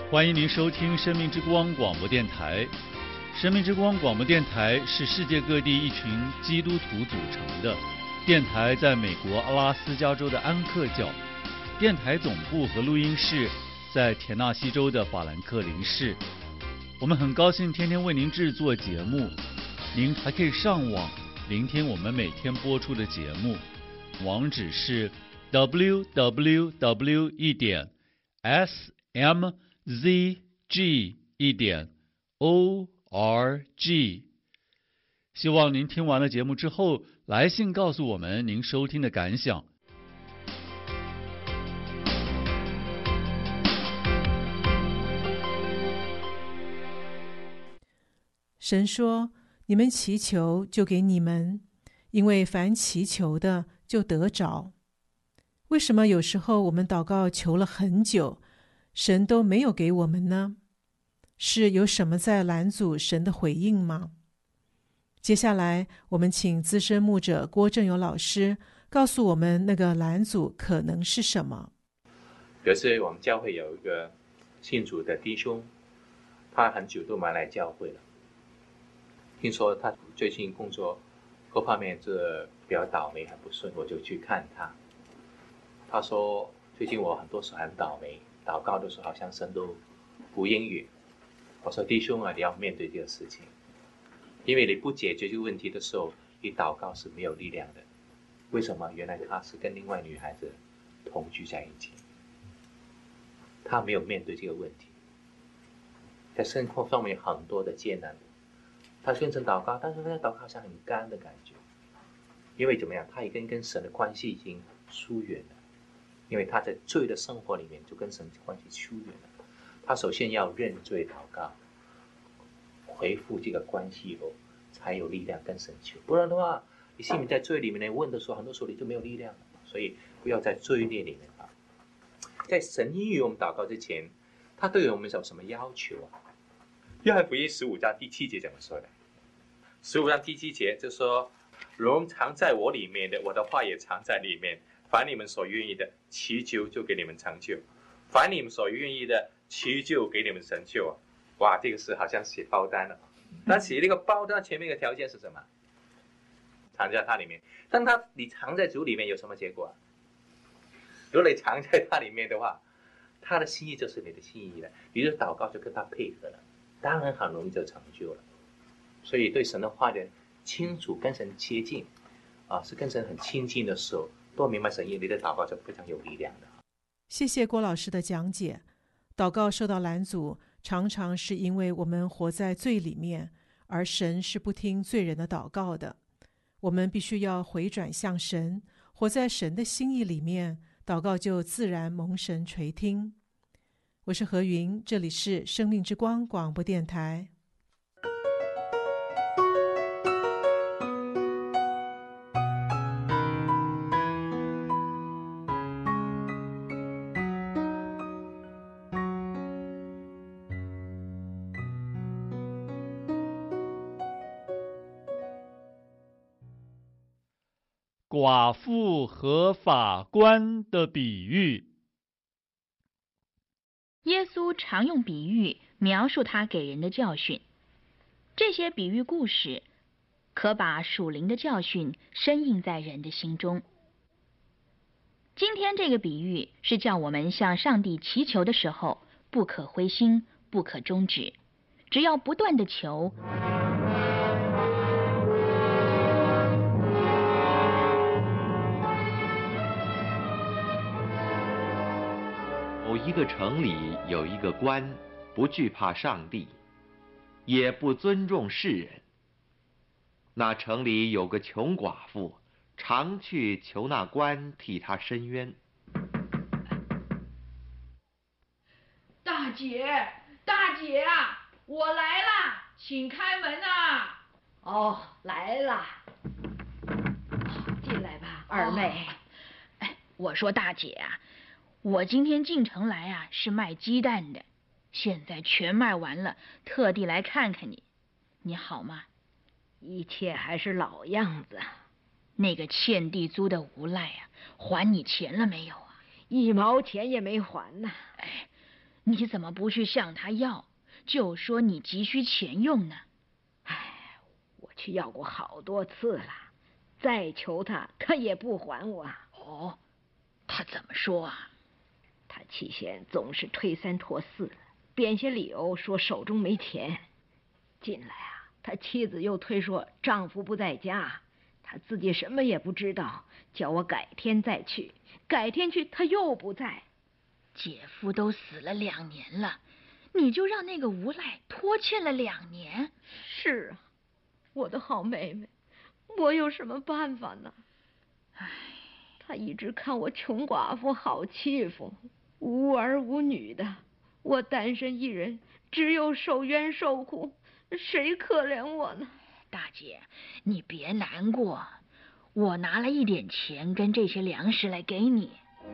欢迎您收听生命之光广播电台。生命之光广播电台是世界各地一群基督徒组成的电台，在美国阿拉斯加州的安克教，电台总部和录音室在田纳西州的法兰克林市。我们很高兴天天为您制作节目，您还可以上网聆听我们每天播出的节目，网址是 www.smzg.org。 希望您听完了节目之后来信告诉我们您收听的感想。 神说，你们祈求就给你们，因为凡祈求的就得着。为什么有时候我们祷告求了很久，神都没有给我们呢？是有什么在拦阻神的回应吗？接下来我们请资深牧者郭正友老师告诉我们那个拦阻可能是什么。 可是我们教会有一个信主的弟兄，他很久都没来教会了，听说他最近工作各方面这比较倒霉很不顺，我就去看他。他说最近我很多时候很倒霉，祷告的时候好像神都不应允。我说弟兄啊，你要面对这个事情，因为你不解决这个问题的时候，你祷告是没有力量的。为什么？原来他是跟另外女孩子同居在一起，他没有面对这个问题，在生活上面很多的艰难。他宣称祷告，但是他祷告好像很干的感觉，因为怎么样？他也跟神的关系已经疏远了，因为他在罪的生活里面就跟神的关系疏远了。他首先要认罪祷告，回复这个关系以后，才有力量跟神求。不然的话，你心里在罪里面问的时候，很多时候你就没有力量了。所以不要在罪孽里面啊。在神应允我们祷告之前，他对我们有什么要求啊？约翰福音15章第7节怎么说的？15章第7节就说：“荣藏在我里面的，我的话也藏在里面。凡你们所愿意的，祈求就给你们成就；凡你们所愿意的，祈求给你们成就。”哇，这个是好像写包单了。但写那个包单前面的条件是什么？藏在它里面。但你藏在主里面有什么结果？如果你藏在它里面的话，他的心意就是你的心意了，你的祷告就跟他配合了，当然很容易就成就了。所以对神的话的清楚，跟神接近是跟神很亲近的时候，多明白神意，你的祷告就非常有力量的。 谢谢郭老师的讲解。祷告受到拦阻，常常是因为我们活在罪里面，而神是不听罪人的祷告的。我们必须要回转向神，活在神的心意里面，祷告就自然蒙神垂听。我是何云，这里是生命之光广播电台。 寡妇和法官的比喻。 耶稣常用比喻描述他给人的教训，这些比喻故事可把属灵的教训深印在人的心中。今天这个比喻是叫我们向上帝祈求的时候，不可灰心，不可终止，只要不断地求。 某一个城里有一个官，不惧怕上帝，也不尊重世人。那城里有个穷寡妇，常去求那官替他伸冤。 大姐，大姐啊，我来啦，请开门啊！ 哦，来啦，进来吧，二妹。 我说大姐啊，我今天进城来啊，是卖鸡蛋的，现在全卖完了，特地来看看你，你好吗？ 一切还是老样子。 那个欠地租的无赖啊，还你钱了没有啊？ 1毛钱也没还呢。 你怎么不去向他要，就说你急需钱用呢？ 我去要过好多次了，再求他，他也不还我。 哦，他怎么说啊？ 他起先总是推三拖四，编些理由说手中没钱。近来啊，他妻子又推说丈夫不在家，他自己什么也不知道，叫我改天再去。改天去他又不在。 姐夫都死了2年了，你就让那个无赖拖欠了2年？ 是啊，我的好妹妹，我有什么办法呢？他一直看我穷寡妇好欺负，无儿无女的，我单身一人，只有受冤受苦，谁可怜我呢？ 大姐，你别难过，我拿了一点钱跟这些粮食来给你。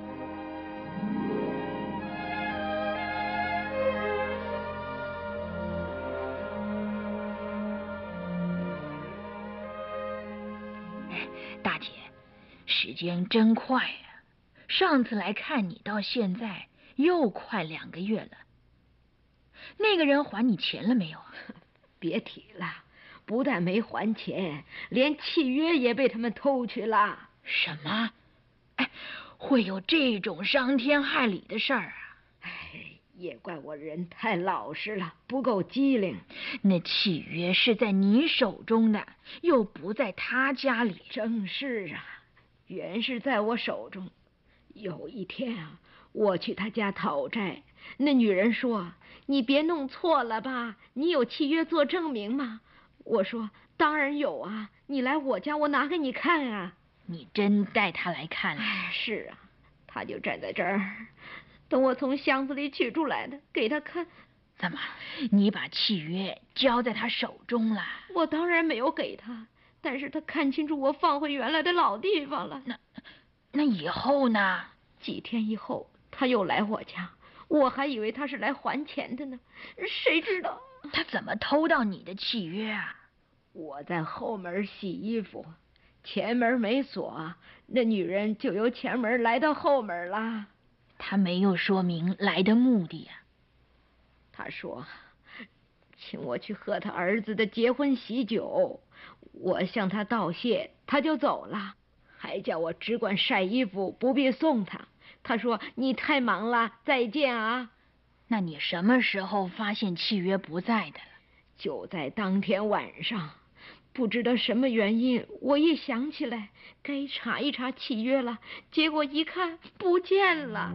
大姐，时间真快呀！上次来看你到现在又快2个月了。那个人还你钱了没有啊？ 别提了，不但没还钱，连契约也被他们偷去了。 什么？会有这种伤天害理的事儿啊？ 也怪我人太老实了，不够机灵。 那契约是在你手中的，又不在他家里。 正是啊，原是在我手中。有一天啊，我去他家讨债，那女人说：“你别弄错了吧？你有契约做证明吗？”我说：“当然有啊，你来我家，我拿给你看啊。” 你真带他来看了？ 是啊，他就站在这儿。等我从箱子里取出来的，给他看。 怎么，你把契约交在他手中了？ 我当然没有给他，但是他看清楚我放回原来的老地方了。 那以后呢？ 几天以后，他又来我家，我还以为他是来还钱的呢，谁知道他怎么偷到你的契约啊？ 我在后门洗衣服，前门没锁，那女人就由前门来到后门了。 他没有说明来的目的啊。 他说请我去喝他儿子的结婚喜酒，我向他道谢，他就走了，还叫我只管晒衣服，不必送他。他说你太忙了，再见啊。 那你什么时候发现契约不在的了？ 就在当天晚上，不知道什么原因，我一想起来该查一查契约了，结果一看不见了。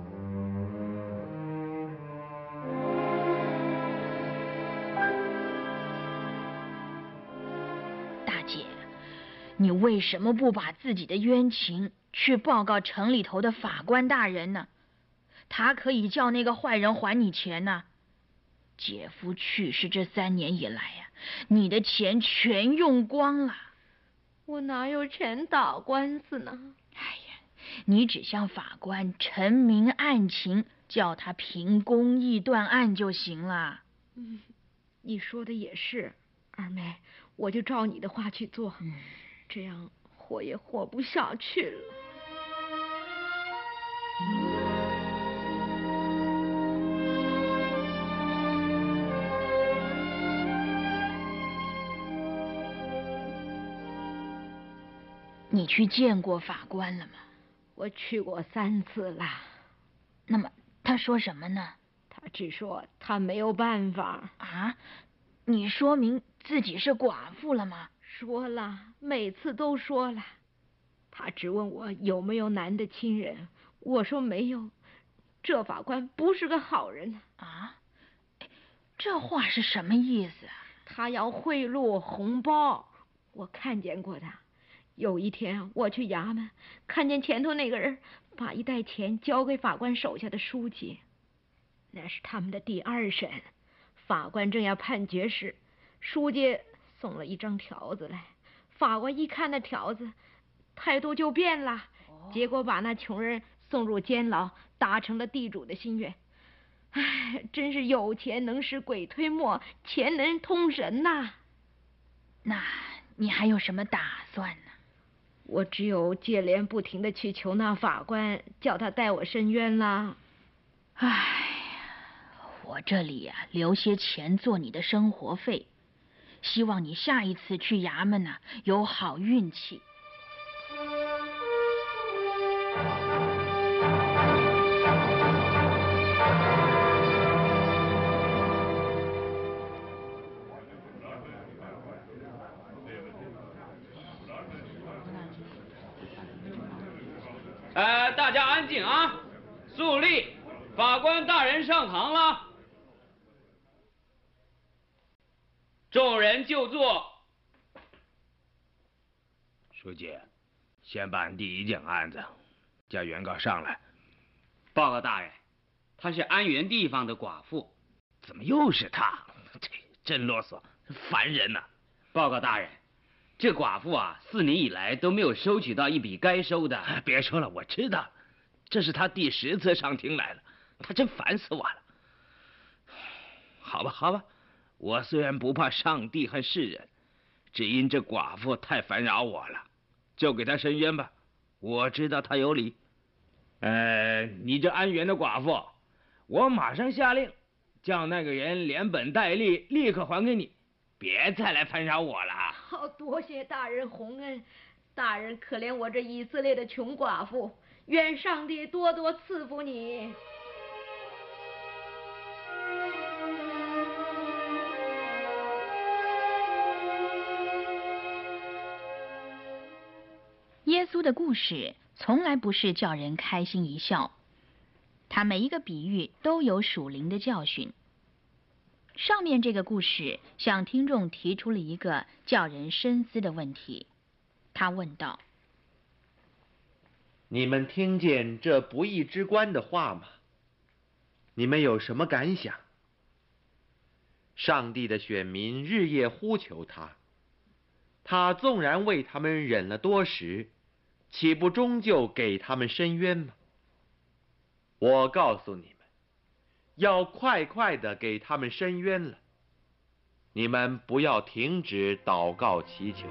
大姐，你为什么不把自己的冤情去报告城里头的法官大人呢？他可以叫那个坏人还你钱呢。姐夫去世这3年以来呀，你的钱全用光了。 我哪有钱打官司呢？ 你只向法官陈明案情，叫他凭公义断案就行了。 你说的也是，二妹，我就照你的话去做。这样活也活不下去了。 你去见过法官了吗？ 我去过3次了。 那么他说什么呢？ 他只说他没有办法。 啊？你说明自己是寡妇了吗？ 说了，每次都说了。他只问我有没有男的亲人，我说没有。这法官不是个好人啊！这话是什么意思啊？ 他要贿赂红包，我看见过的。有一天我去衙门，看见前头那个人把一袋钱交给法官手下的书记。那是他们的第2审，法官正要判决时，书记送了一张条子来。法官一看那条子，态度就变了，结果把那穷人送入监牢，达成了地主的心愿。真是有钱能使鬼推磨，钱能通神呐。 那你还有什么打算呢？ 我只有接连不停的去求那法官，叫他代我伸冤啦。 我这里啊留些钱做你的生活费，希望你下一次去衙门呢有好运气。 大家安静啊！肃立，法官大人上堂了。众人就坐。 书记，先办第一件案子，叫原告上来。 报告大人，她是安源地方的寡妇。 怎么又是他？真啰嗦，烦人呐！ 报告大人，这寡妇啊，4年以来都没有收取到一笔该收的。 别说了，我知道，这是他第10次上庭来了，他真烦死我了。好吧，好吧，我虽然不怕上帝和世人，只因这寡妇太烦扰我了，就给她伸冤吧。我知道她有理。你这安源的寡妇，我马上下令，叫那个人连本带利立刻还给你，别再来烦扰我了。 好，多谢大人洪恩，大人可怜我这以色列的穷寡妇，愿上帝多多赐福你。 耶稣的故事从来不是叫人开心一笑，他每一个比喻都有属灵的教训。上面这个故事向听众提出了一个叫人深思的问题。他问道： 你们听见这不义之官的话吗？你们有什么感想？上帝的选民日夜呼求他，他纵然为他们忍了多时，岂不终究给他们伸冤吗？我告诉你们，要快快地给他们伸冤了。你们不要停止祷告祈求。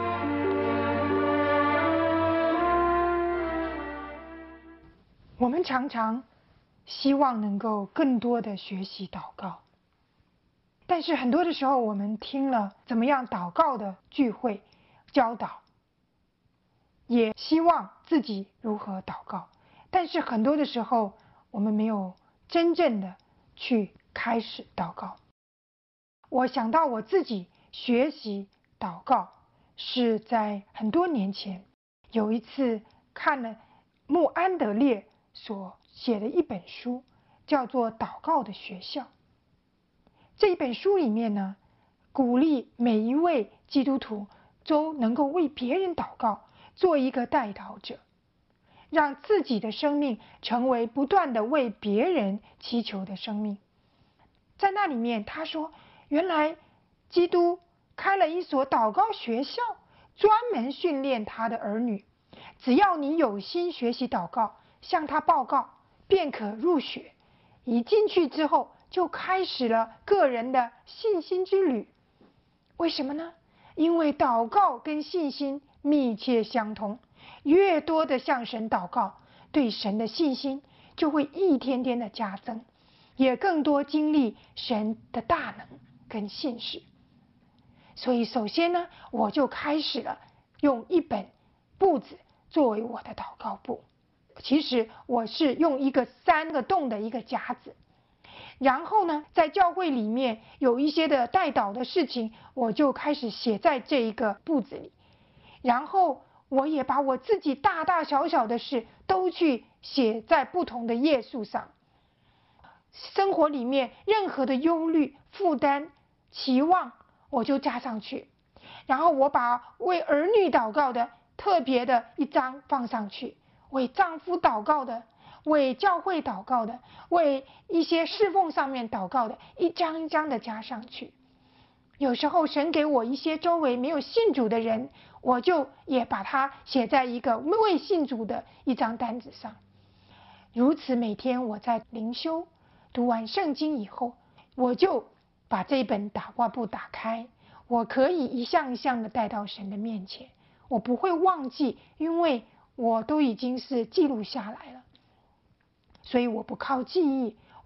我们常常希望能够更多的学习祷告，但是很多的时候我们听了怎么样祷告的聚会教导，也希望自己如何祷告，但是很多的时候我们没有真正的去开始祷告。我想到我自己学习祷告是在很多年前，有一次看了穆安德烈所写的一本书，叫做《祷告的学校》。这一本书里面呢，鼓励每一位基督徒都能够为别人祷告，做一个代祷者，让自己的生命成为不断的为别人祈求的生命。在那里面他说，原来基督开了一所祷告学校，专门训练他的儿女，只要你有心学习祷告，向他报告，便可入学。一进去之后，就开始了个人的信心之旅。为什么呢？因为祷告跟信心密切相通，越多的向神祷告，对神的信心就会一天天的加增，也更多经历神的大能跟信实。所以首先呢，我就开始了用一本簿子作为我的祷告簿。其实我是用一个3个洞的一个夹子，然后呢，在教会里面有一些的代祷的事情，我就开始写在这一个簿子里，然后我也把我自己大大小小的事都去写在不同的页数上。生活里面任何的忧虑、负担、期望，我就加上去，然后我把为儿女祷告的特别的一张放上去，为丈夫祷告的，为教会祷告的，为一些侍奉上面祷告的，一张一张的加上去。有时候神给我一些周围没有信主的人，我就也把它写在一个未信主的一张单子上。如此每天我在灵修读完圣经以后，我就把这本祷告簿打开，我可以一项一项的带到神的面前，我不会忘记，因为我都已经是记录下来了。所以我不靠记忆，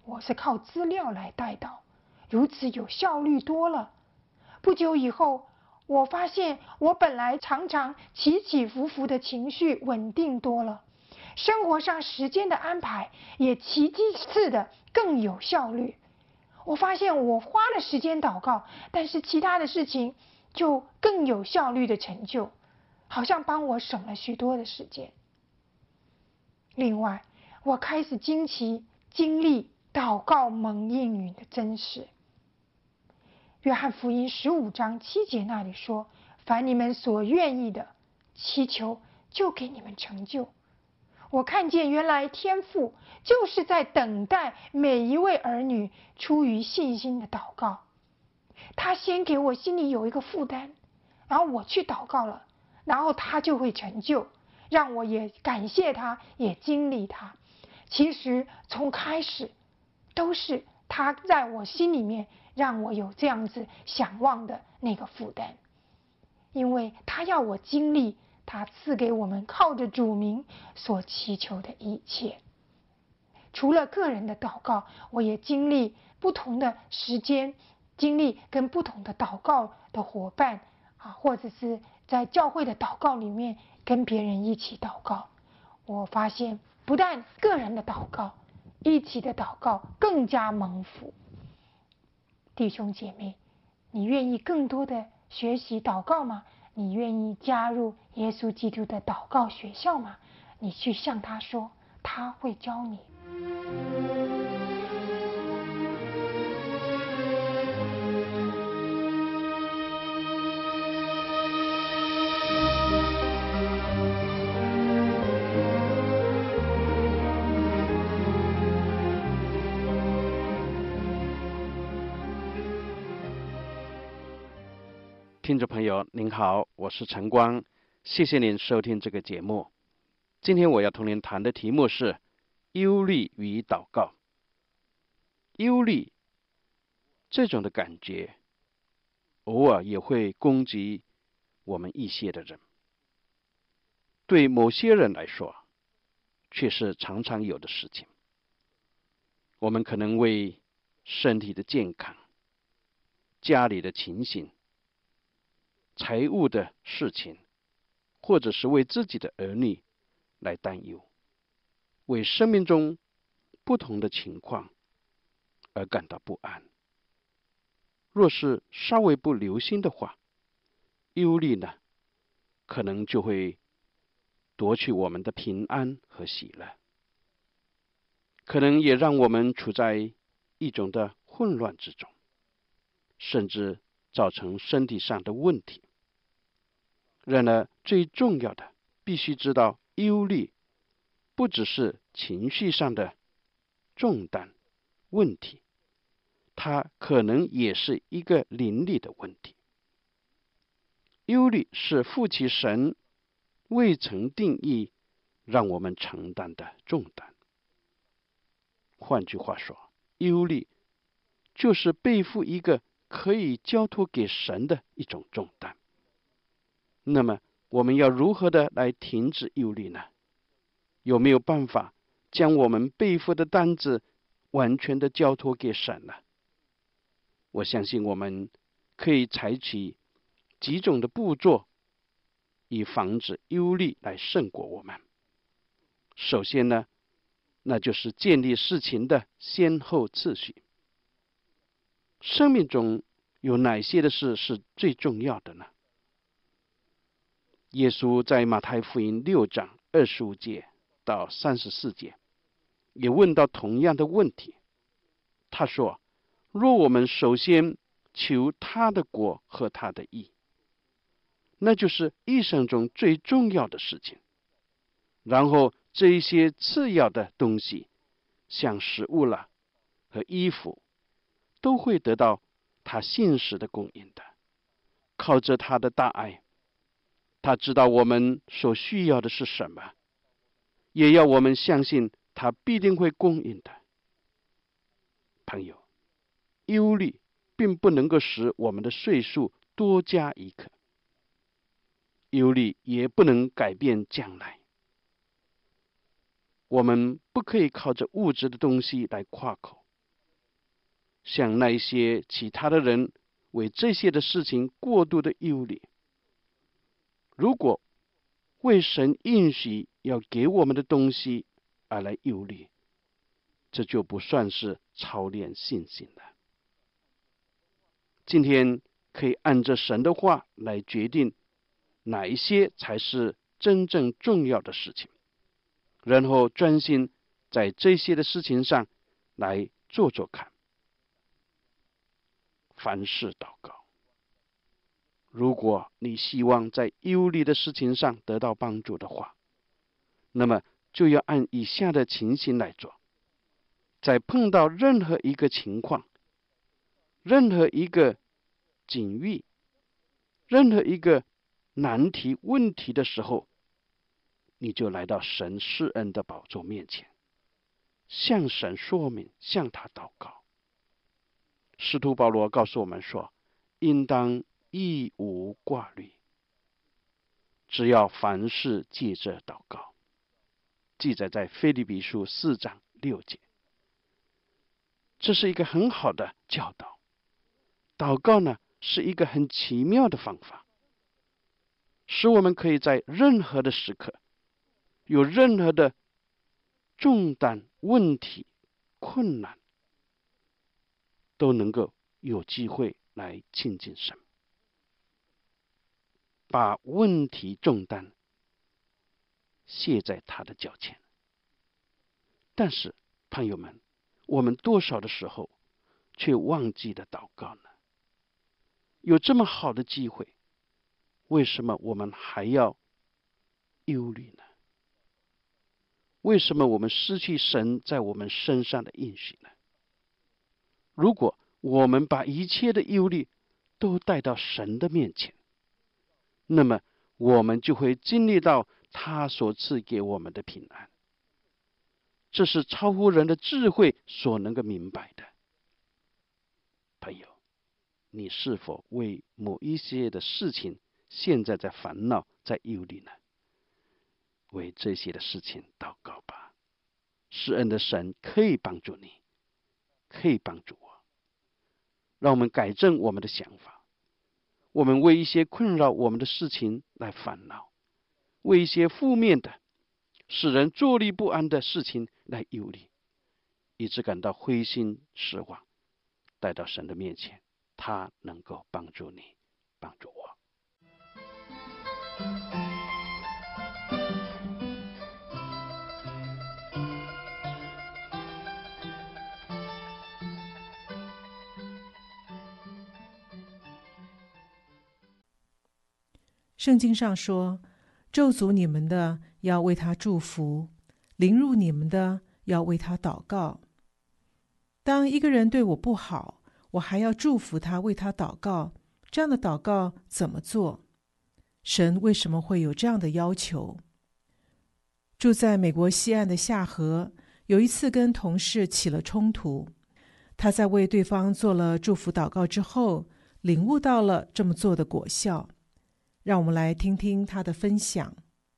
我是靠资料来带导，如此有效率多了。不久以后，我发现我本来常常起起伏伏的情绪稳定多了，生活上时间的安排也奇迹似的更有效率。我发现我花了时间祷告，但是其他的事情就更有效率的成就，好像帮我省了许多的时间。另外，我开始经历祷告蒙应允的真实。约翰福音15章7节那里说：凡你们所愿意的，祈求就给你们成就。我看见原来天父就是在等待每一位儿女出于信心的祷告。他先给我心里有一个负担，然后我去祷告了，然后他就会成就，让我也感谢他，也经历他。其实从开始都是他在我心里面让我有这样子想望的那个负担，因为他要我经历他赐给我们靠着主名所祈求的一切。除了个人的祷告，我也经历不同的时间，经历跟不同的祷告的伙伴或者是在教会的祷告里面跟别人一起祷告。我发现不但个人的祷告，一起的祷告更加蒙福。弟兄姐妹，你愿意更多的学习祷告吗？你愿意加入耶稣基督的祷告学校吗？你去向他说，他会教你。 听众朋友您好，我是陈光，谢谢您收听这个节目。今天我要同您谈的题目是忧虑与祷告。忧虑这种的感觉偶尔也会攻击我们一些的人，对某些人来说却是常常有的事情。我们可能为身体的健康、家里的情形、财务的事情，或者是为自己的儿女来担忧，为生命中不同的情况而感到不安。若是稍微不留心的话，忧虑呢，可能就会夺去我们的平安和喜乐，可能也让我们处在一种的混乱之中，甚至造成身体上的问题。然而最重要的，必须知道忧虑不只是情绪上的重担问题，它可能也是一个灵力的问题。忧虑是负起神未曾定义让我们承担的重担。换句话说，忧虑就是背负一个可以交托给神的一种重担。那么我们要如何的来停止忧虑呢？有没有办法将我们背负的担子完全的交托给神呢？我相信我们可以采取几种的步骤，以防止忧虑来胜过我们。首先呢，那就是建立事情的先后次序。生命中有哪些的事是最重要的呢？耶稣在马太福音6章25节到34节也问到同样的问题。他说，若我们首先求他的国和他的义，那就是一生中最重要的事情，然后这一些次要的东西，像食物了和衣服，都会得到他信实的供应的。靠着他的大爱，他知道我们所需要的是什么，也要我们相信他必定会供应的。朋友，忧虑并不能够使我们的岁数多加一刻，忧虑也不能改变将来。我们不可以靠着物质的东西来夸口， 像那一些其他的人为这些的事情过度的忧虑。如果为神应许要给我们的东西而来忧虑，这就不算是操练信心了。今天可以按着神的话来决定哪一些才是真正重要的事情，然后专心在这些的事情上来做做看。凡事祷告。如果你希望在忧虑的事情上得到帮助的话，那么就要按以下的情形来做。在碰到任何一个情况、任何一个境遇、任何一个难题问题的时候，你就来到神施恩的宝座面前，向神说明，向他祷告。使徒保罗告诉我们说，应当一无挂虑，只要凡事借着祷告，记载在腓立比书4章6节。这是一个很好的教导。祷告呢，是一个很奇妙的方法，使我们可以在任何的时刻，有任何的重担、问题、困难，都能够有机会来亲近神，把问题重担卸在他的脚前。但是朋友们，我们多少的时候却忘记了祷告呢？有这么好的机会，为什么我们还要忧虑呢？为什么我们失去神在我们身上的应许呢？如果我们把一切的忧虑都带到神的面前，那么我们就会经历到他所赐给我们的平安。这是超乎人的智慧所能够明白的。朋友，你是否为某一些的事情现在在烦恼、在忧虑呢？为这些的事情祷告吧。施恩的神可以帮助你，可以帮助我。让我们改正我们的想法。我们为一些困扰我们的事情来烦恼，为一些负面的、使人坐立不安的事情来忧虑，以致感到灰心失望。带到神的面前，他能够帮助你，帮助我。 圣经上说，咒诅你们的要为他祝福，凌辱你们的要为他祷告。当一个人对我不好，我还要祝福他，为他祷告，这样的祷告怎么做？神为什么会有这样的要求？住在美国西岸的夏河，有一次跟同事起了冲突，他在为对方做了祝福祷告之后，领悟到了这么做的果效。让我们来听听他的分享。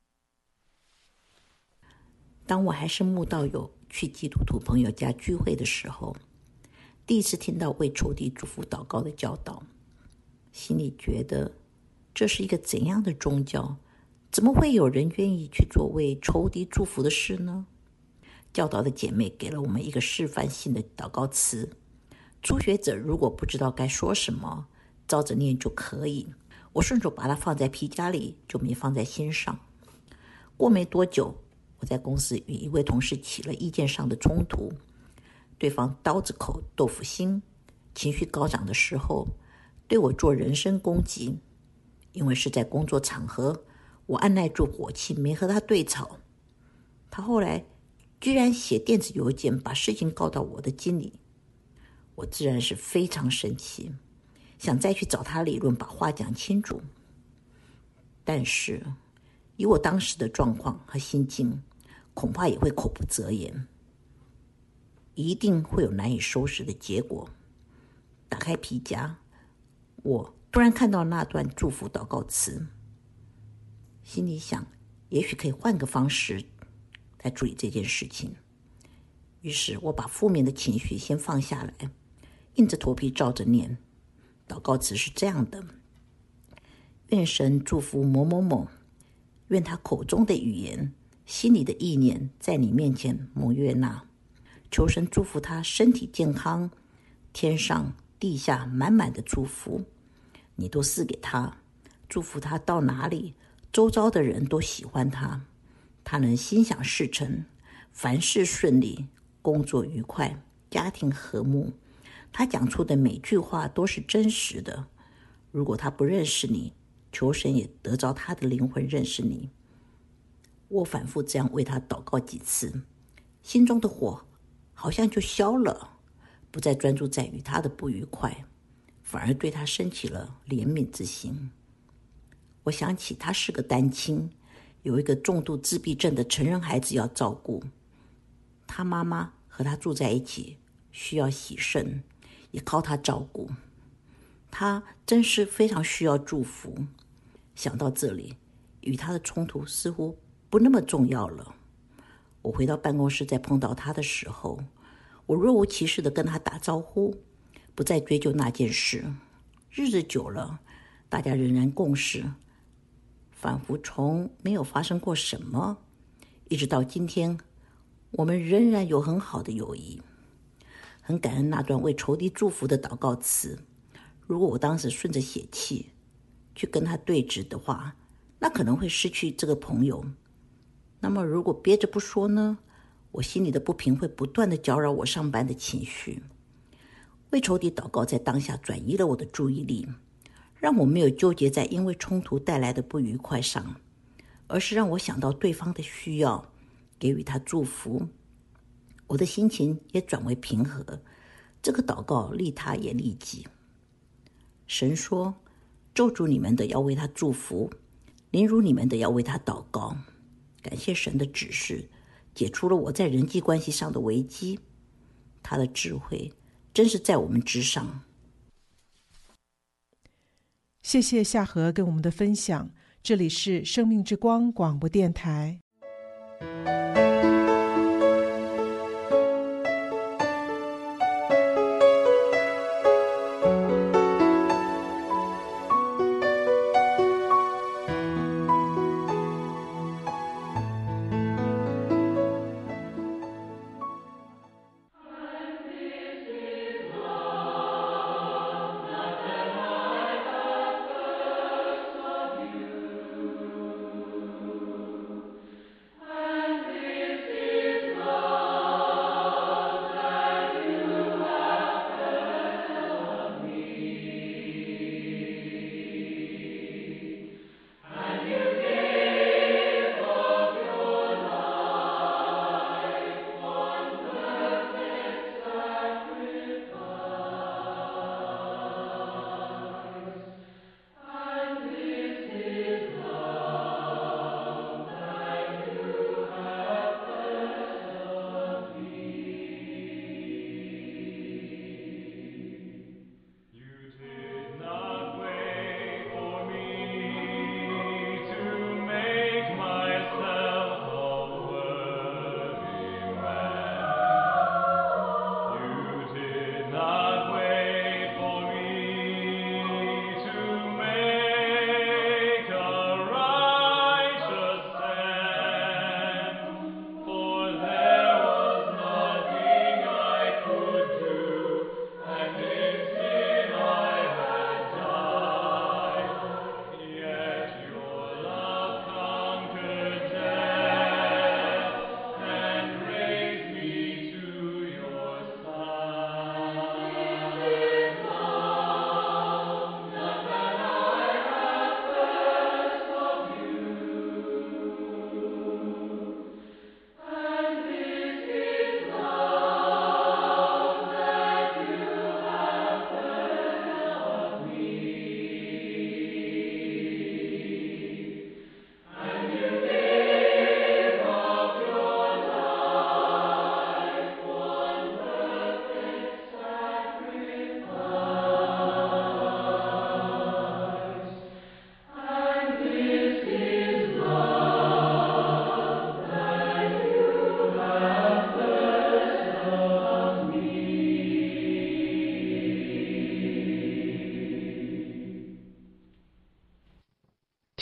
当我还是慕道友去基督徒朋友家聚会的时候，第一次听到为仇敌祝福祷告的教导，心里觉得这是一个怎样的宗教？怎么会有人愿意去做为仇敌祝福的事呢？教导的姐妹给了我们一个示范性的祷告词，初学者如果不知道该说什么，照着念就可以。我顺手把它放在皮夹里，就没放在心上。过没多久，我在公司与一位同事起了意见上的冲突，对方刀子口豆腐心，情绪高涨的时候对我做人身攻击。因为是在工作场合，我按耐住火气，没和他对吵。他后来居然写电子邮件把事情告到我的经理，我自然是非常生气，想再去找他理论，把话讲清楚。但是以我当时的状况和心境，恐怕也会口不择言，一定会有难以收拾的结果。打开皮夹，我突然看到那段祝福祷告词，心里想，也许可以换个方式来处理这件事情。于是我把负面的情绪先放下来， 硬着头皮照着念。祷告词是这样的：愿神祝福某某某，愿他口中的语言、心里的意念在你面前蒙悦纳，求神祝福他身体健康，天上地下满满的祝福，你都赐给他，祝福他到哪里，周遭的人都喜欢他，他能心想事成，凡事顺利，工作愉快，家庭和睦。他讲出的每句话都是真实的。如果他不认识你，求神也得着他的灵魂认识你。我反复这样为他祷告几次，心中的火好像就消了，不再专注在与他的不愉快，反而对他升起了怜悯之心。我想起他是个单亲，有一个重度自闭症的成人孩子要照顾，他妈妈和他住在一起，需要洗肾，也靠他照顾。他真是非常需要祝福。想到这里，与他的冲突似乎不那么重要了。我回到办公室，在碰到他的时候，我若无其事地跟他打招呼，不再追究那件事。日子久了，大家仍然共事，仿佛从没有发生过什么。一直到今天，我们仍然有很好的友谊。很感恩那段为仇敌祝福的祷告词。如果我当时顺着血气去跟他对峙的话，那可能会失去这个朋友。那么如果憋着不说呢？我心里的不平会不断地搅扰我上班的情绪。为仇敌祷告在当下转移了我的注意力，让我没有纠结在因为冲突带来的不愉快上，而是让我想到对方的需要，给予他祝福。我的心情也转为平和，这个祷告利他也利己。神说，咒诅你们的要为他祝福，凌辱你们的要为他祷告。感谢神的指示，解除了我在人际关系上的危机。他的智慧真是在我们之上。 谢谢夏荷跟我们的分享，这里是生命之光广播电台。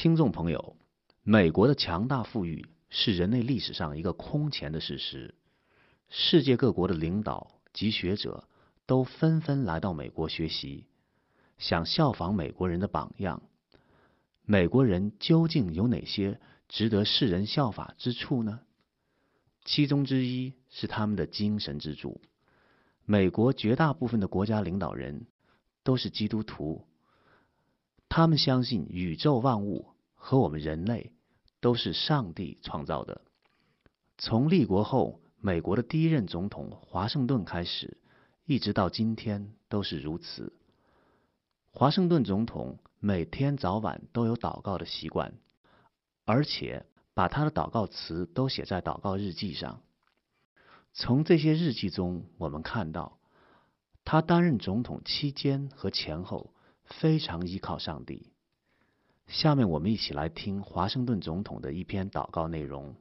听众朋友，美国的强大富裕是人类历史上一个空前的事实。世界各国的领导及学者都纷纷来到美国学习，想效仿美国人的榜样。美国人究竟有哪些值得世人效法之处呢？其中之一是他们的精神支柱。美国绝大部分的国家领导人都是基督徒，他们相信宇宙万物和我们人类都是上帝创造的。从立国后美国的第一任总统华盛顿开始，一直到今天都是如此。华盛顿总统每天早晚都有祷告的习惯，而且把他的祷告词都写在祷告日记上。从这些日记中，我们看到他担任总统期间和前后非常依靠上帝。下面我们一起来听华盛顿总统的一篇祷告内容。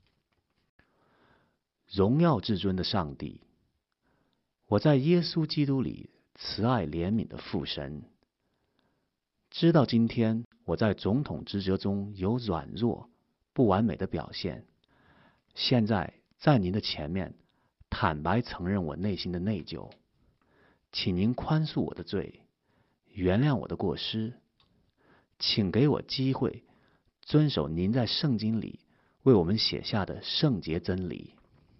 荣耀至尊的上帝，我在耶稣基督里慈爱怜悯的父神，知道今天我在总统职责中有软弱、不完美的表现，现在在您的前面坦白承认我内心的内疚，请您宽恕我的罪，原谅我的过失，请给我机会遵守您在圣经里为我们写下的圣洁真理。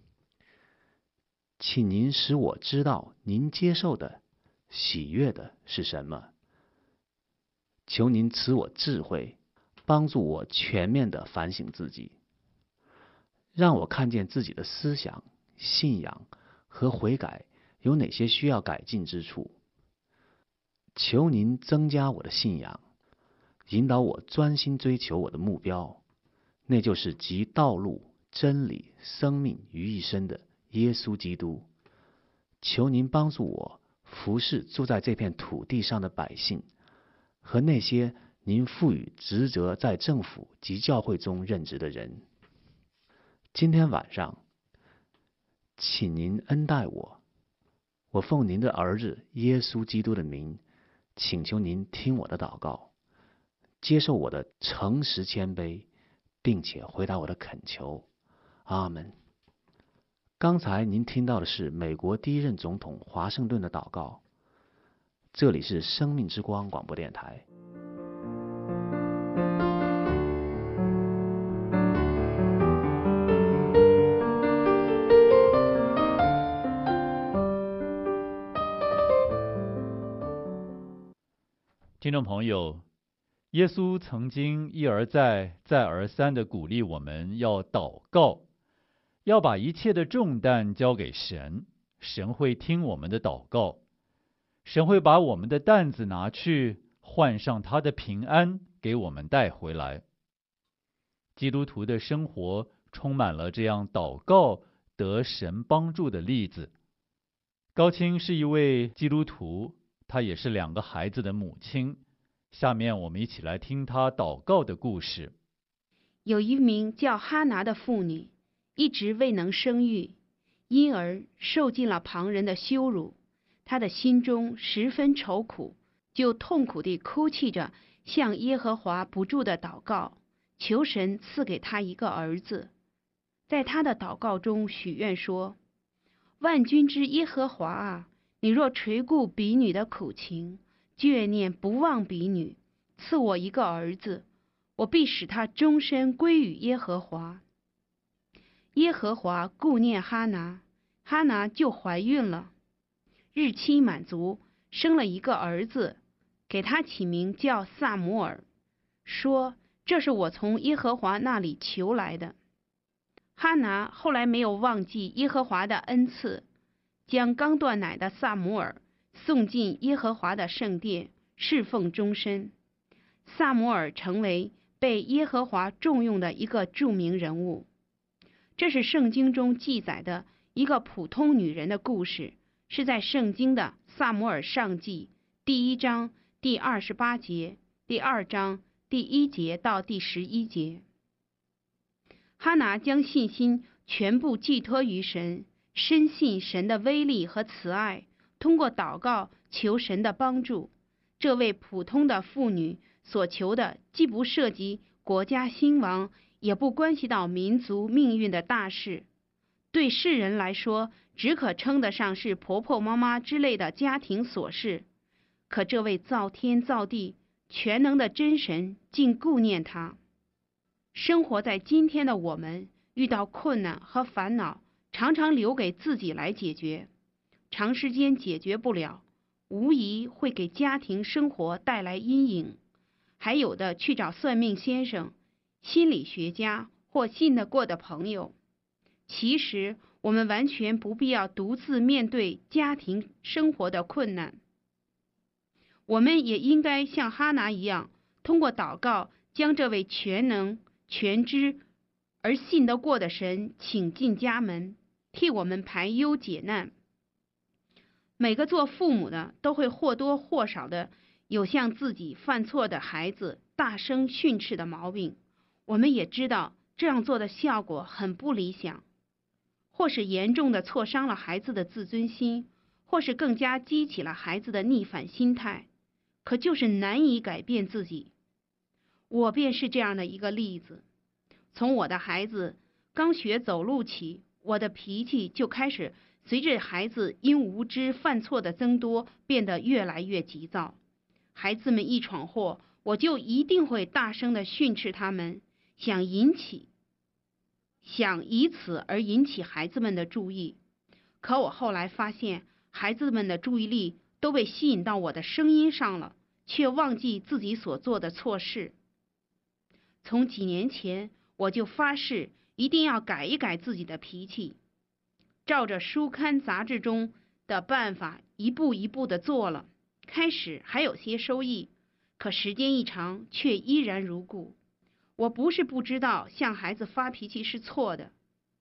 请您使我知道您接受的、喜悦的是什么。求您赐我智慧，帮助我全面地反省自己，让我看见自己的思想、信仰和悔改有哪些需要改进之处。求您增加我的信仰，引导我专心追求我的目标，那就是集道路、真理、生命于一身的耶稣基督。求您帮助我服侍住在这片土地上的百姓和那些您赋予职责在政府及教会中任职的人。今天晚上，请您恩待我，我奉您的儿子耶稣基督的名，请求您听我的祷告，接受我的诚实谦卑，并且回答我的恳求。阿们。刚才您听到的是美国第一任总统华盛顿的祷告。这里是生命之光广播电台。 听众朋友，耶稣曾经一而再、再而三地鼓励我们要祷告，要把一切的重担交给神，神会听我们的祷告，神会把我们的担子拿去，换上他的平安给我们带回来。基督徒的生活充满了这样祷告得神帮助的例子。高青是一位基督徒，她也是2个孩子的母亲。下面我们一起来听她祷告的故事。 有一名叫哈拿的妇女，一直未能生育，因而受尽了旁人的羞辱。她的心中十分愁苦，就痛苦地哭泣着，向耶和华不住地祷告，求神赐给她一个儿子。在她的祷告中许愿说：万军之耶和华啊，你若垂顾婢女的苦情，眷念不忘婢女，赐我一个儿子，我必使他终身归于耶和华。耶和华顾念哈拿，哈拿就怀孕了，日期满足，生了一个儿子，给他起名叫撒母耳，说这是我从耶和华那里求来的。哈拿后来没有忘记耶和华的恩赐，将刚断奶的撒母耳送进耶和华的圣殿，侍奉终身。撒母耳成为被耶和华重用的一个著名人物。这是圣经中记载的一个普通女人的故事，是在圣经的撒母耳上记第1章第28节、第2章第1节到第11节。哈拿将信心全部寄托于神，深信神的威力和慈爱，通过祷告求神的帮助。这位普通的妇女所求的既不涉及国家兴亡，也不关系到民族命运的大事。对世人来说，只可称得上是婆婆妈妈之类的家庭琐事。可这位造天造地全能的真神竟顾念他。生活在今天的我们，遇到困难和烦恼，常常留给自己来解决，长时间解决不了，无疑会给家庭生活带来阴影。还有的去找算命先生、心理学家或信得过的朋友。其实我们完全不必要独自面对家庭生活的困难，我们也应该像哈拿一样，通过祷告将这位全能、全知而信得过的神请进家门，替我们排忧解难。每个做父母的都会或多或少的有向自己犯错的孩子大声训斥的毛病，我们也知道这样做的效果很不理想，或是严重的挫伤了孩子的自尊心，或是更加激起了孩子的逆反心态，可就是难以改变自己。我便是这样的一个例子。从我的孩子刚学走路起，我的脾气就开始随着孩子因无知犯错的增多变得越来越急躁。孩子们一闯祸，我就一定会大声地训斥他们，想以此而引起孩子们的注意。可我后来发现，孩子们的注意力都被吸引到我的声音上了，却忘记自己所做的错事。从几年前，我就发誓一定要改一改自己的脾气，照着书刊杂志中的办法一步一步地做了。开始还有些收益，可时间一长却依然如故。我不是不知道向孩子发脾气是错的，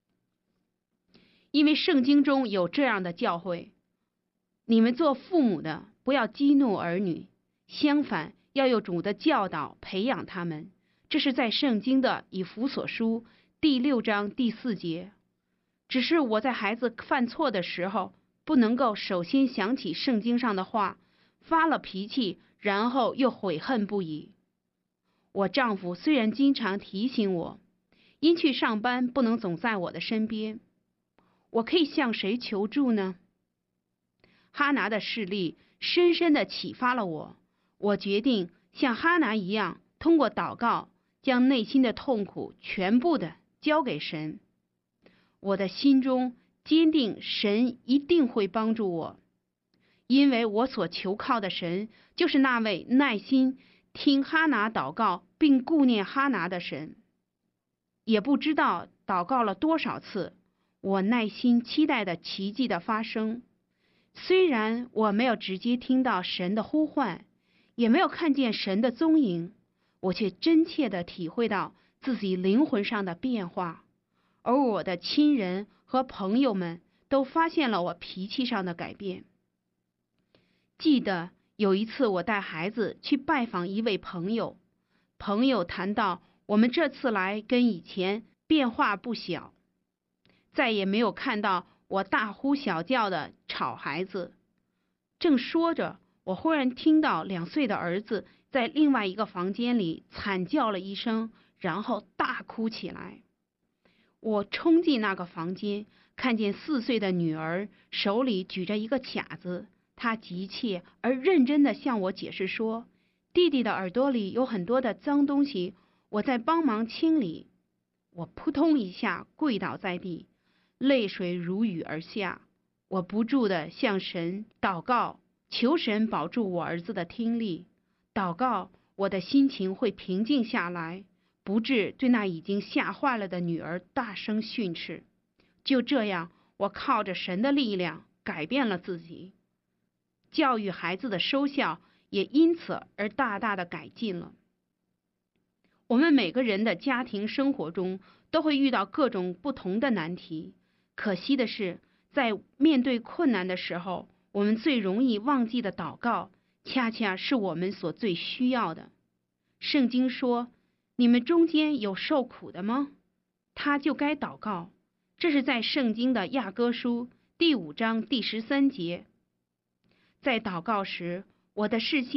因为圣经中有这样的教诲：你们做父母的不要激怒儿女，相反要有主的教导培养他们。这是在圣经的以弗所书第6章第4节。只是我在孩子犯错的时候，不能够首先想起圣经上的话，发了脾气，然后又悔恨不已。我丈夫虽然经常提醒我，因去上班不能总在我的身边，我可以向谁求助呢？哈拿的事例深深地启发了我，我决定像哈拿一样，通过祷告将内心的痛苦全部的交给神。我的心中坚定神一定会帮助我，因为我所求靠的神就是那位耐心听哈拿祷告并顾念哈拿的神。也不知道祷告了多少次，我耐心期待的奇迹的发生。虽然我没有直接听到神的呼唤，也没有看见神的踪影，我却真切地体会到自己灵魂上的变化，而我的亲人和朋友们都发现了我脾气上的改变。记得有一次我带孩子去拜访一位朋友，朋友谈到我们这次来跟以前变化不小，再也没有看到我大呼小叫的吵孩子。正说着，我忽然听到2岁的儿子在另外一个房间里惨叫了一声，然后大哭起来。我冲进那个房间，看见4岁的女儿手里举着一个卡子，她急切而认真地向我解释说，弟弟的耳朵里有很多的脏东西，我在帮忙清理。我扑通一下跪倒在地，泪水如雨而下。我不住地向神祷告，求神保住我儿子的听力，祷告我的心情会平静下来，不致对那已经吓坏了的女儿大声训斥。就这样，我靠着神的力量改变了自己，教育孩子的收效也因此而大大的改进了。我们每个人的家庭生活中都会遇到各种不同的难题，可惜的是，在面对困难的时候，我们最容易忘记的祷告，恰恰是我们所最需要的。圣经说，你们中间有受苦的吗？他就该祷告。这是在圣经的雅歌书第5章第13节。在祷告时，我的视线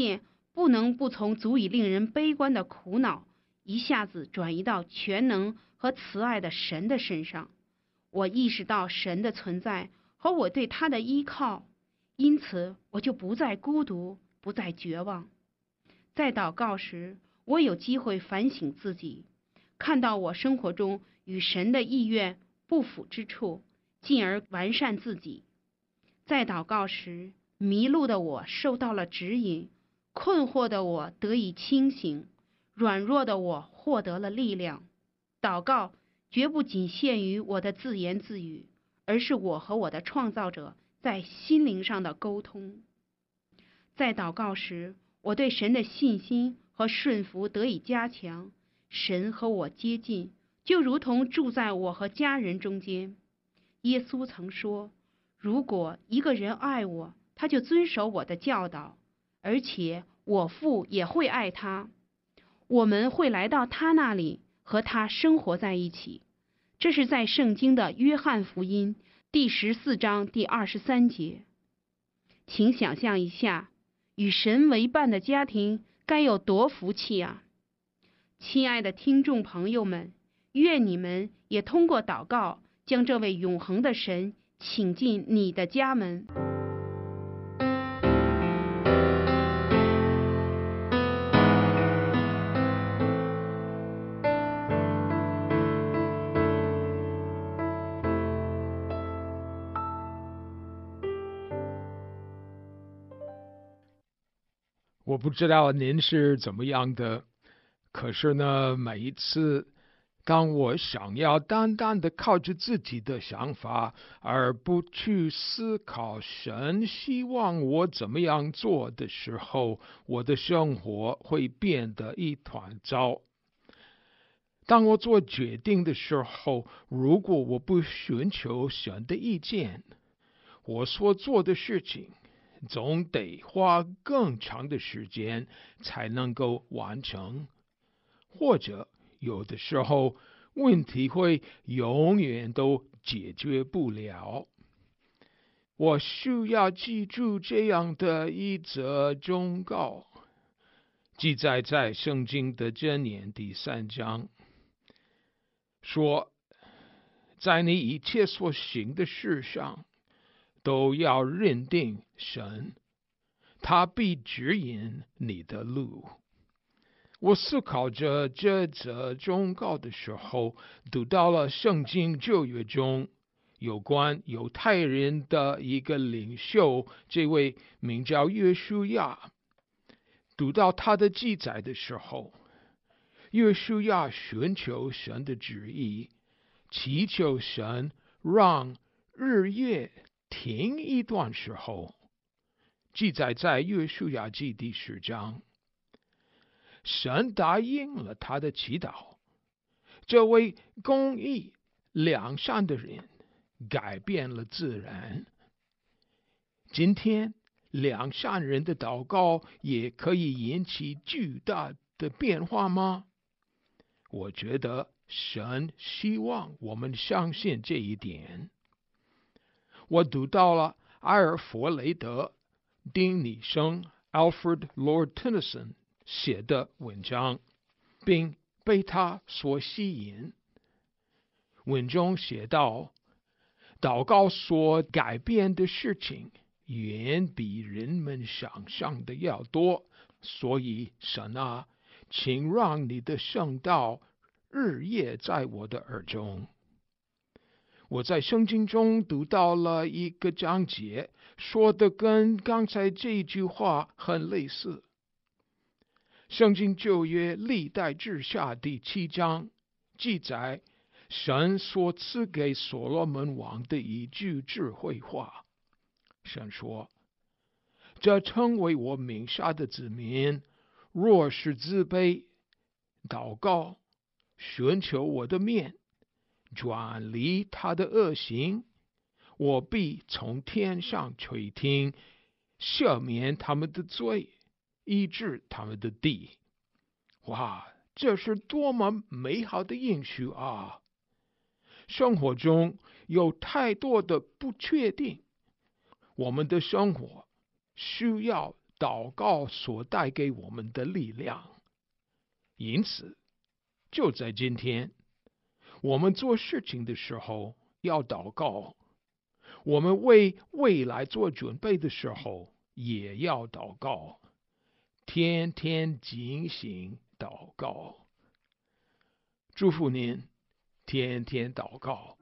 不能不从足以令人悲观的苦恼一下子转移到全能和慈爱的神的身上。我意识到神的存在和我对他的依靠，因此我就不再孤独，不再绝望。在祷告时，我有机会反省自己，看到我生活中与神的意愿不符之处，进而完善自己。在祷告时，迷路的我受到了指引，困惑的我得以清醒，软弱的我获得了力量。祷告绝不仅限于我的自言自语，而是我和我的创造者在心灵上的沟通。在祷告时，我对神的信心和顺服得以加强，神和我接近，就如同住在我和家人中间。耶稣曾说，如果一个人爱我，他就遵守我的教导，而且我父也会爱他，我们会来到他那里，和他生活在一起。这是在圣经的约翰福音第14章第23节。请想象一下，与神为伴的家庭该有多福气啊！亲爱的听众朋友们，愿你们也通过祷告，将这位永恒的神请进你的家门。 我不知道您是怎么样的，可是呢，每一次当我想要单单的靠着自己的想法，而不去思考神希望我怎么样做的时候，我的生活会变得一团糟。当我做决定的时候，如果我不寻求神的意见，我所做的事情总得花更长的时间才能够完成，或者有的时候问题会永远都解决不了。我需要记住这样的一则忠告，记载在圣经的箴言第3章，说，在你一切所行的事上，都要认定神，他必指引你的路。我思考着这则忠告的时候，读到了圣经旧约中有关犹太人的一个领袖，这位名叫约书亚。读到他的记载的时候，约书亚寻求神的旨意，祈求神让日月停一段时候，记载在约书亚记第10章。神答应了他的祈祷，这位公义良善的人改变了自然。今天良善人的祷告也可以引起巨大的变化吗？我觉得神希望我们相信这一点。我读到了埃尔弗雷德·丁尼生 Alfred Lord Tennyson 写的文章，并被他所吸引。文中写道，祷告所改变的事情远比人们想象的要多，所以神啊，请让你的圣道日夜在我的耳中。我在圣经中读到了一个章节，说的跟刚才这句话很类似。圣经旧约历代志下第7章记载神所赐给所罗门王的一句智慧话。神说，这称为我名下的子民，若是自卑，祷告，寻求我的面，转离他的恶行，我必从天上垂听，赦免他们的罪，医治他们的地。哇，这是多么美好的应许啊！生活中有太多的不确定，我们的生活需要祷告所带给我们的力量。因此，就在今天，我们做事情的时候要祷告，我们为未来做准备的时候也要祷告，天天警醒祷告。祝福您，天天祷告。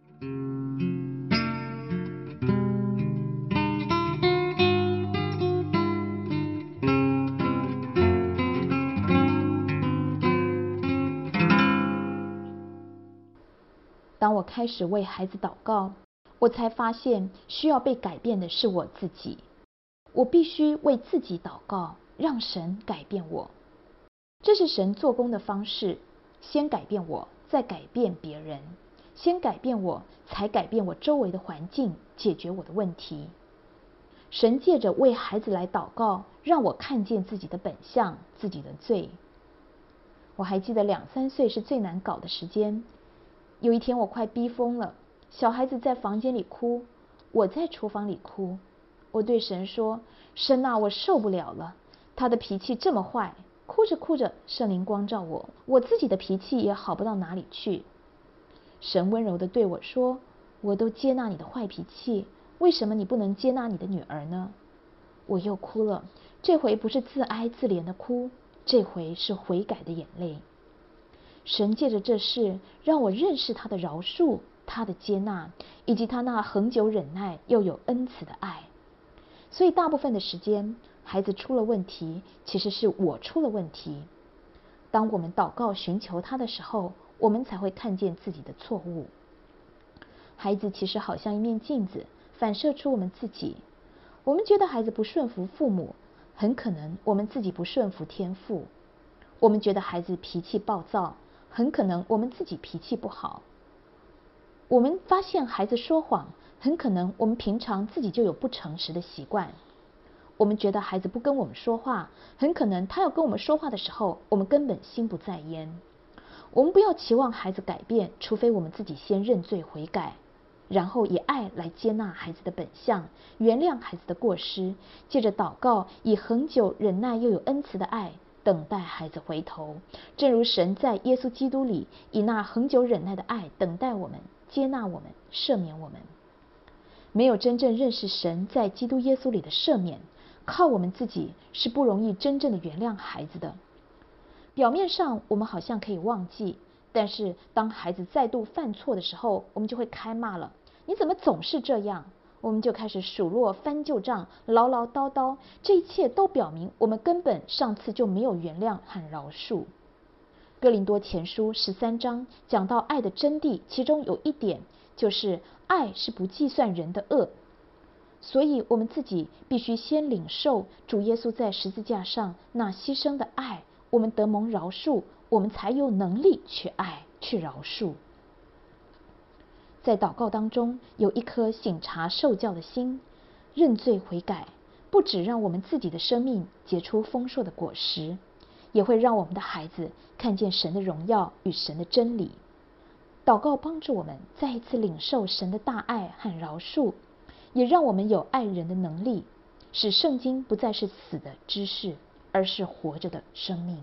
当我开始为孩子祷告，我才发现需要被改变的是我自己。我必须为自己祷告，让神改变我。这是神做工的方式，先改变我，再改变别人；先改变我，才改变我周围的环境，解决我的问题。神借着为孩子来祷告，让我看见自己的本相，自己的罪。我还记得2、3岁是最难搞的时间。有一天我快逼疯了，小孩子在房间里哭，我在厨房里哭。我对神说：神啊，我受不了了，他的脾气这么坏。哭着哭着，圣灵光照我，我自己的脾气也好不到哪里去。神温柔地对我说：我都接纳你的坏脾气，为什么你不能接纳你的女儿呢？我又哭了，这回不是自哀自怜的哭，这回是悔改的眼泪。神借着这事让我认识他的饶恕，他的接纳，以及他那恒久忍耐又有恩慈的爱。所以大部分的时间，孩子出了问题，其实是我出了问题。当我们祷告寻求他的时候，我们才会看见自己的错误。孩子其实好像一面镜子，反射出我们自己。我们觉得孩子不顺服父母，很可能我们自己不顺服天父。我们觉得孩子脾气暴躁，很可能我们自己脾气不好。我们发现孩子说谎，很可能我们平常自己就有不诚实的习惯。我们觉得孩子不跟我们说话，很可能他要跟我们说话的时候，我们根本心不在焉。我们不要期望孩子改变，除非我们自己先认罪悔改，然后以爱来接纳孩子的本相，原谅孩子的过失，借着祷告，以恒久忍耐又有恩慈的爱等待孩子回头，正如神在耶稣基督里以那恒久忍耐的爱等待我们，接纳我们，赦免我们。没有真正认识神在基督耶稣里的赦免，靠我们自己是不容易真正的原谅孩子的。表面上我们好像可以忘记，但是当孩子再度犯错的时候，我们就会开骂了，你怎么总是这样？我们就开始数落翻旧账，唠唠叨叨，这一切都表明我们根本上次就没有原谅和饶恕。哥林多前书13章讲到爱的真谛，其中有一点就是爱是不计算人的恶。所以我们自己必须先领受主耶稣在十字架上那牺牲的爱，我们得蒙饶恕，我们才有能力去爱，去饶恕。在祷告当中，有一颗省察受教的心，认罪悔改，不只让我们自己的生命结出丰硕的果实，也会让我们的孩子看见神的荣耀与神的真理。祷告帮助我们再一次领受神的大爱和饶恕，也让我们有爱人的能力，使圣经不再是死的知识，而是活着的生命。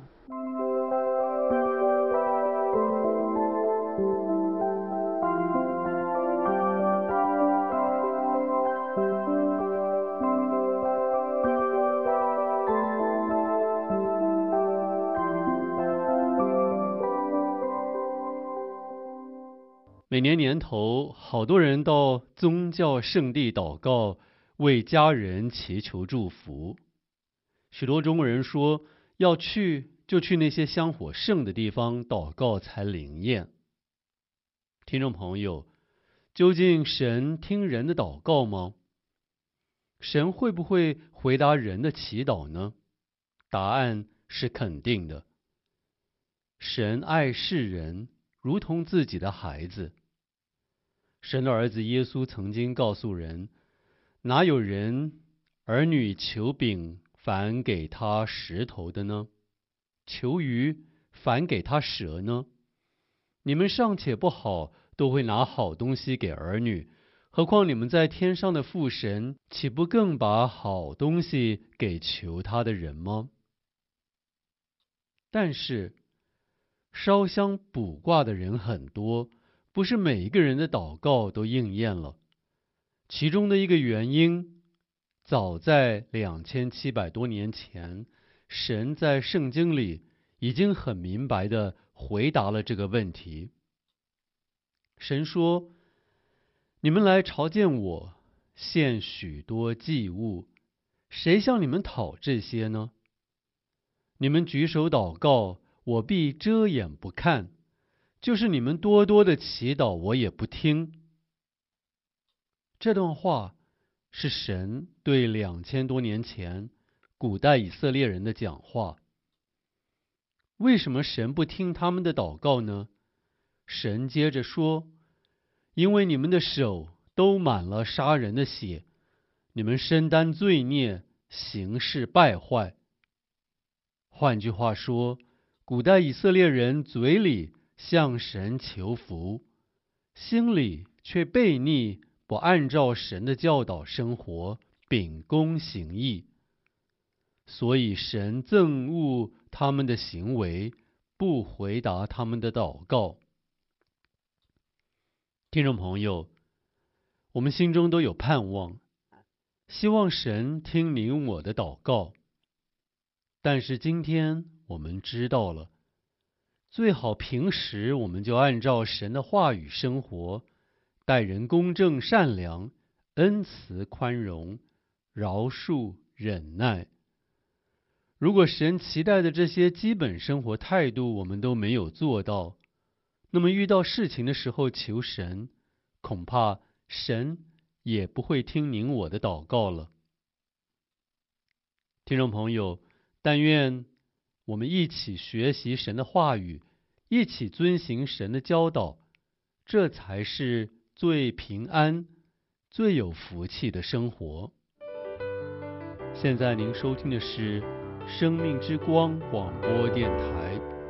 每年年头，好多人到宗教圣地祷告，为家人祈求祝福。许多中国人说，要去就去那些香火盛的地方祷告才灵验。听众朋友，究竟神听人的祷告吗？神会不会回答人的祈祷呢？答案是肯定的。神爱世人，如同自己的孩子。神的儿子耶稣曾经告诉人，哪有人儿女求饼反给他石头的呢？求鱼反给他蛇呢？你们尚且不好，都会拿好东西给儿女， 何况你们在天上的父神，岂不更把好东西给求他的人吗？但是烧香卜卦的人很多，不是每一个人的祷告都应验了。其中的一个原因，早在2700多年前，神在圣经里已经很明白地回答了这个问题。神说：你们来朝见我，献许多祭物，谁向你们讨这些呢？你们举手祷告，我必遮掩不看，就是你们多多的祈祷，我也不听。这段话是神对2000多年前古代以色列人的讲话。为什么神不听他们的祷告呢？神接着说：因为你们的手都满了杀人的血，你们身担罪孽，行事败坏。换句话说，古代以色列人嘴里向神求福，心里却悖逆，不按照神的教导生活，秉公行义。所以神憎恶他们的行为，不回答他们的祷告。听众朋友，我们心中都有盼望，希望神听您我的祷告。但是今天我们知道了，最好平时我们就按照神的话语生活，待人公正善良，恩慈宽容，饶恕忍耐。如果神期待的这些基本生活态度我们都没有做到，那么遇到事情的时候求神，恐怕神也不会听您我的祷告了。听众朋友，但愿我们一起学习神的话语，一起遵行神的教导，这才是最平安、最有福气的生活。现在您收听的是生命之光广播电台。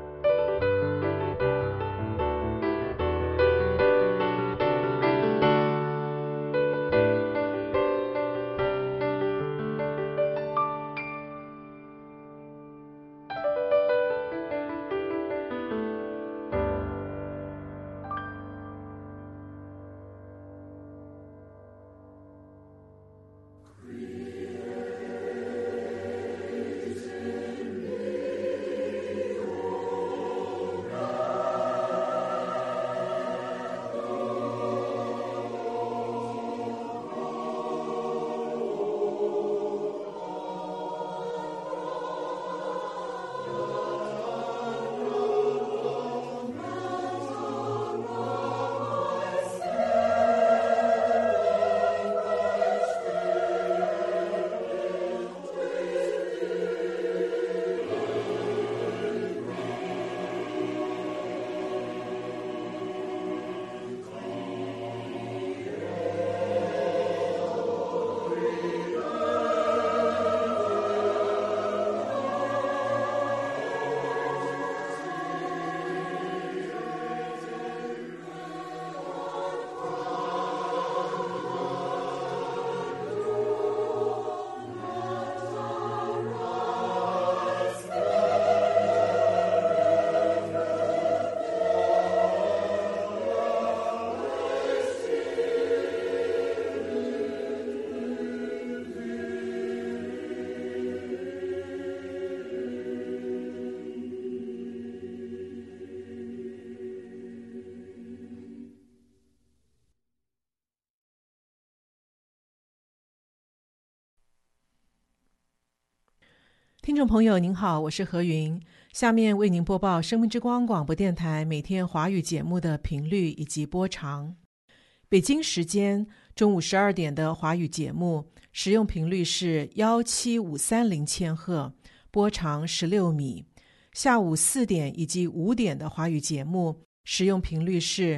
听众朋友您好，我是何云，下面为您播报生命之光广播电台每天华语节目的频率以及播长。北京时间中午12点的华语节目使用频率是17530千赫，波长16米。下午4点以及5点的华语节目使用频率是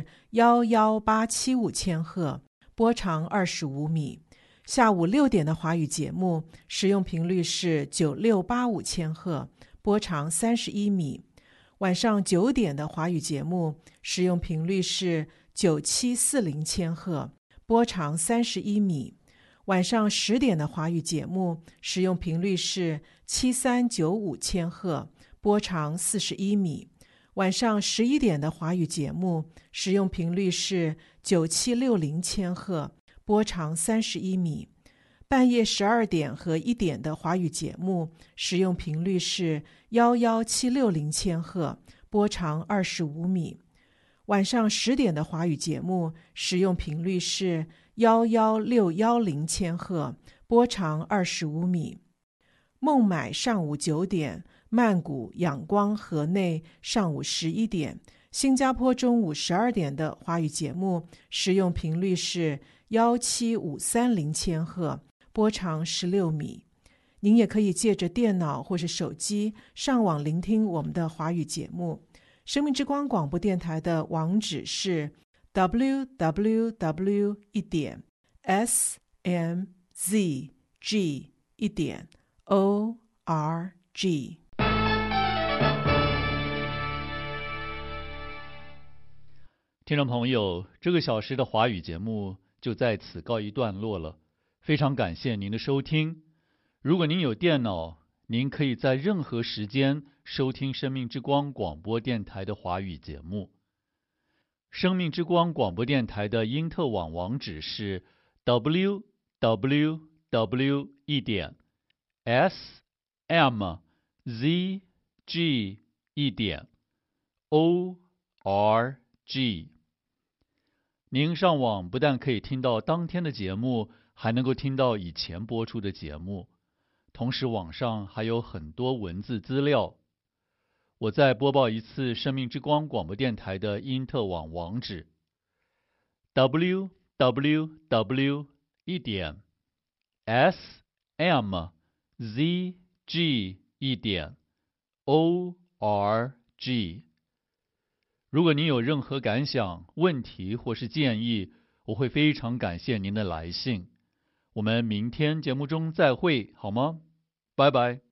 11875千赫，波长25米。下午6点的华语节目使用频率是9685千赫，波长31米。晚上9点的华语节目使用频率是9740千赫， 波长31米。晚上10点的华语节目使用频率是7395千赫，波长41米。晚上11点的华语节目使用频率是9760千赫，波长31米。半夜12点和1点的华语节目使用频率是11760千赫，波长25米。晚上10点的华语节目使用频率是11610千赫，波长25米。孟买上午9点，曼谷、仰光、河内上午11点，新加坡中午12点的华语节目使用频率是17530千赫，波长16米。您也可以借着电脑或是手机上网聆听我们的华语节目。生命之光广播电台的网址是 www.smzg.org。 听众朋友，这个小时的华语节目就在此告一段落了，非常感谢您的收听。如果您有电脑，您可以在任何时间收听生命之光广播电台的华语节目。生命之光广播电台的因特网网址是 www.smzg.org。您上网不但可以听到当天的节目，还能够听到以前播出的节目。同时网上还有很多文字资料。我再播报一次生命之光广播电台的因特网网址 www.smzg.org。 如果您有任何感想、问题或是建议，我会非常感谢您的来信。我们明天节目中再会，好吗？拜拜。